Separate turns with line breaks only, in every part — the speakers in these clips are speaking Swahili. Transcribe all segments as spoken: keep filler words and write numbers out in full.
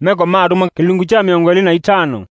Meko marumo kilungu cha miongo ine na itano.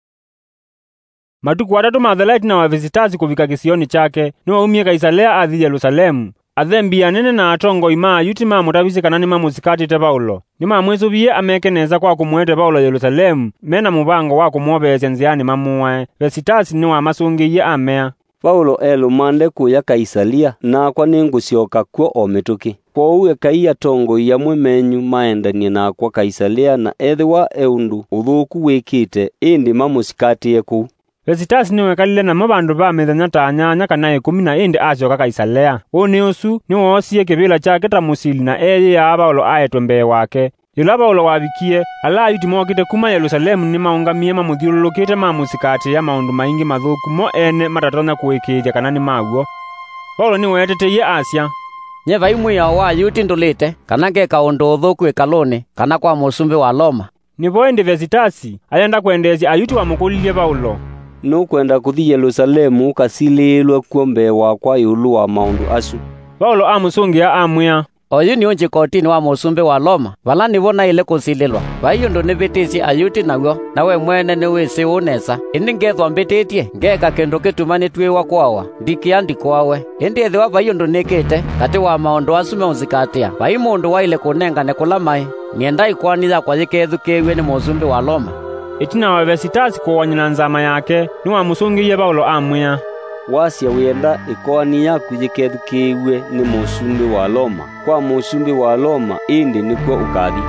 Matuku watatu Mathalaiti na wavisitazi kuvika kisioni chake niwa umie Kaisalea athi Yerusalemu. Athembia nene na atongo ima yuti mamutavisi kanani mamusikati te Paulo. Nima mwesubiye ameke neza kwa kumwete Paulo Yerusalemu mena mubango wa kumwobesya nziani mamuwe. Vesitasi niwa masungiye amea.
Paulo elumande kuya Kaisalia na kwa ningusioka kwa omituki. Kwa uwe kai atongo ya mwemenyu maendanie na kwa Kaisalia na ethiwa eundu uthuku wikite indi mamusikati yeku.
Vesitasi niwe kalile na mabandu ba mithenya ta nyanya kana ikumi na indi asyoka Kaisalea. Uni usu niwo osie kivila chake ta musili na eye ya Paulo aetwe mbee wake. Ila Paulo wavikie ala yuti mokite kuma Yerusalemu ni maungamie mamuthiululukite mamusikati ya maundu maingi mathuku mo ene matatonya kuikithya kana ni maguo. Paulo ni weteteiye Asia.
Nye vai mwiao wa yuti ndulite kana ngeka undu uthuku ikaluni kana kwa musumbi wa Roma.
Nivo indi Vesitasi ayenda kuendesya ayuti wamukulilie Paulo.
Nukwenda kuthi Yerusalemu kasililwe kuombe wakwa yulu wa maundu asu.
Paulo amusungia amwia.
Oyu ni unji kotini wa musumbi wa Roma. Vala nivona ile kusililwa. Vaiyo ndo nivitisi ayuti nago. Nawe mwene niwisi unesa. Indi ngethwa mbititie. Ngeka kendo kitumani tuiwa kwawa. Ndikiandi kwawe. Indi ethiwa vaiyo ndo nikite. Kati wa maundu asume unzikatia. Vai mundu wa ile kunenga nekulamai. Niendai kwani ya kwa yikethu kiwe ni musumbi wa Roma.
Itina wa Vesitasi kuwanyina nzama yake. Niwa musungiye Paulo amwia.
Wasya wenda ikoani yaku yikethu kiwe ni musumbi wa Roma. Kwa musumbi wa Roma indi nikwo ukathi.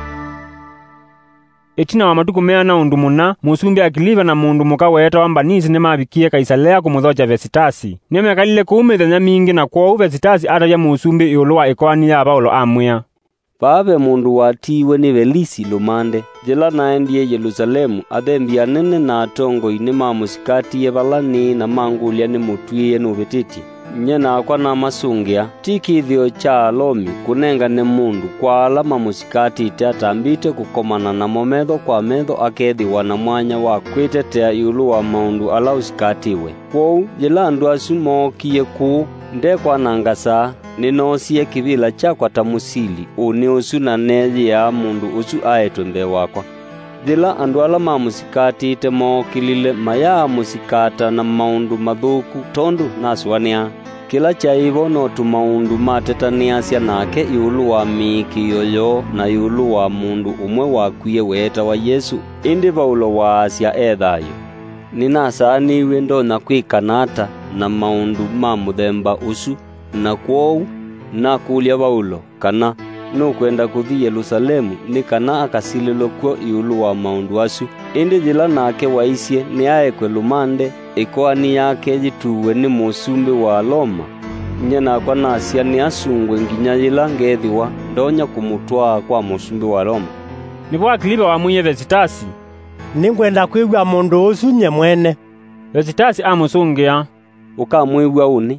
Itina wa matuku mea na undu muna, musumbi Akiliva na mundu muka weta wa mbanisi ni mabikie Kaisalea kumuthocha Vesitasi. Nime kalile kuumithenya mingi na kwa u Vesitasi atavya musumbi iulu wa ikoani ya Paulo amwia.
Pave mundu watiwe ni Velisi lumande. Jila naendie Yerusalemu athembia nene na atongo ini mamusikati ye balani na mangulia ni mutwiye nubititi. Nyena kwa na masungia tikithio cha Lomi kunenga ne mundu kwa ala mamusikati ite atambite kukomana na mometho kwa metho akethiwa na mwanya wa kwitetea yulu wa maundu ala usikatiwe. Kwou jila andu asu mookie ku ndekwa nangasa ninosie kivila chakwa ta musili uni usu na nethi ya mundu usu aetwe mbee wakwa. Thila andu ala mamusikati ite mookilile maya musikata na maundu mathuku tondu naswania. Kila chaivo no tu maundu matetaniasya nake yulu wa miki yoyo na yulu wa mundu umwe wakwiye weta wa Yesu. Indi Paulo wa Asia ethayo. Ninasaaniwe ndona kwikanata na maundu ma muthemba usu na kwou na kulia Paulo kana nukwenda kuthi Yerusalemu ni kana akasililo kwa yulu wa maundu asu. Indi jila nake waisye ni aekwe lumande ikoani yake jituwe ni musumbi wa Roma. Nyena kwa Nasia ni asungwe nginya jila ngethiwa ndonya kumutwaa kwa musumbi wa Roma.
Nivo Akiliva wamwiye Vesitasi.
Ningwenda kwigwa mundu usu nye mwene.
Vesitasi amusungia.
Ukamwigwa uni.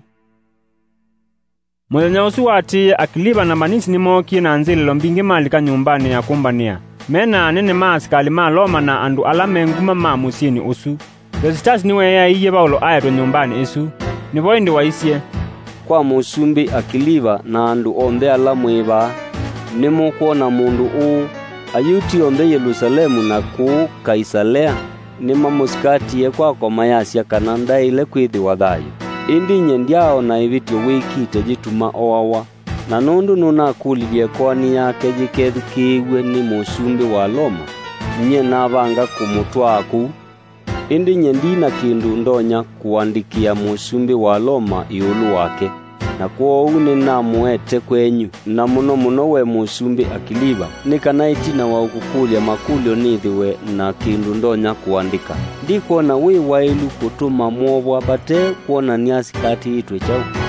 Muthenya usu watiye Akiliva na manisi ni mookie na nzililo mbingi malika nyumbani ya kumbania. Mena nene maasikali ma Roma na andu ala menguma ma musini usu. Vesitasi niwe ya iye Paulo aetwe nyumbani isu. Nivo indi waisye.
Kwa musumbi Akiliva na andu onthe ala mwiva. Nimu kuona mundu uu. Ayuti onthe Yerusalemu na kuu Kaisalea. Nima musikatiye kwa komayasya kananda ile kwithi wa thayu. Indi nyendiao na ivitio wikite jituma oawa. Na nundu nuna kulilie kwani yake jikethu kiwe ni musumbi wa Roma. Nye navanga kumutwaa ku. Indi nyendina kindu ndonya kuandikia musumbi wa Roma iulu wake. Na kwa uni na muete kwenyu. Na muno muno we musumbi Akiliva. Nikana itina wa ukukulia makulio nithiwe na kindu ndonya kuandika. Ndi kuona we wailu kutuma mwovu apate kuona niasi kati itwe chao.